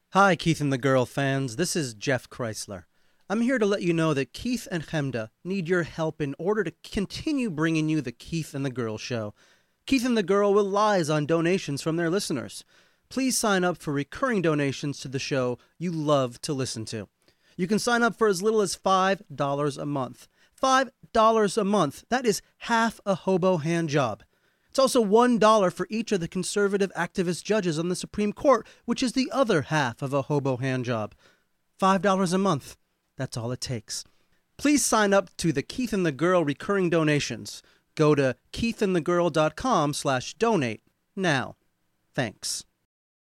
Hi, Keith and the Girl fans. This is Jeff Chrysler. I'm here to let you know that Keith and Chemda need your help in order to continue bringing you the Keith and the Girl show. Keith and the Girl relies on donations from their listeners. Please sign up for recurring donations to the show you love to listen to. You can sign up for as little as $5 a month. $5 a month. That is half a hobo hand job. It's also $1 for each of the conservative activist judges on the Supreme Court, which is the other half of a hobo hand job. $5 a month. That's all it takes. Please sign up to the Keith and the Girl recurring donations. Go to keithandthegirl.com/donate now. Thanks.